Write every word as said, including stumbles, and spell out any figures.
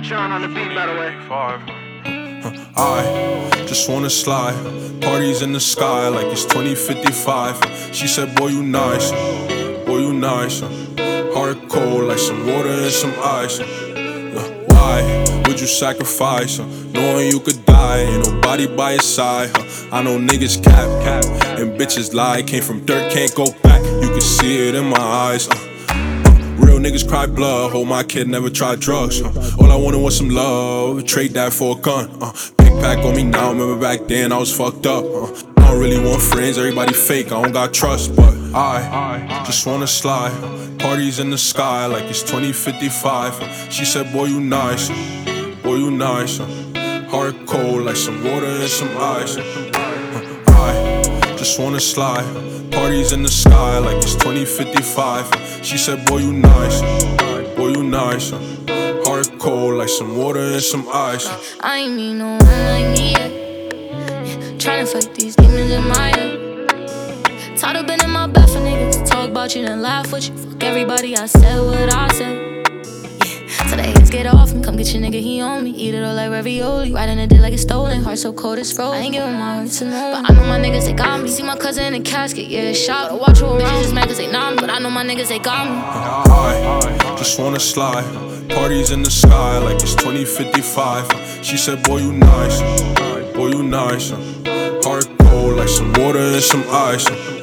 Sean on the beat, by the way. Five. I just wanna slide, parties in the sky like it's twenty fifty-five. She said, boy, you nice, boy, you nice. Heart cold like some water and some ice. Why would you sacrifice, knowing you could die, ain't nobody by your side? I know niggas cap, cap, and bitches lie. Came from dirt, can't go back, you can see it in my eyes. Real niggas cry blood, hold my kid, never tried drugs. uh, All I wanted was some love, trade that for a gun. uh, Big pack on me now, remember back then I was fucked up. uh, I don't really want friends, everybody fake, I don't got trust. But I just wanna slide, parties in the sky like it's twenty fifty-five. She said, boy, you nice, boy, you nice. Heart cold like some water and some ice. I just wanna slide, parties in the sky like it's twenty fifty-five. She said, boy, you nice, boy, you nice. Heart cold like some water and some ice. I ain't mean no one like me yet. Yeah, tryna fight these demons in my head. Tired of being in my bed for niggas talk about you and laugh with you. Fuck everybody, I said what I said. Yeah, so the haters get off me. Come get your nigga, he on me. Eat it all like ravioli. Riding a dick like it's stolen. Heart so cold it's frozen. I ain't giving my heart to no one, but I know my niggas, they got me. See my cousin in a casket, yeah, it's shot. Gotta watch who around. Bitches just mad cause they know me, but I know my niggas, they got me. I just wanna slide, parties in the sky like it's twenty fifty-five. She said, boy, you nice, boy, you nice. Heart cold like some water and some ice.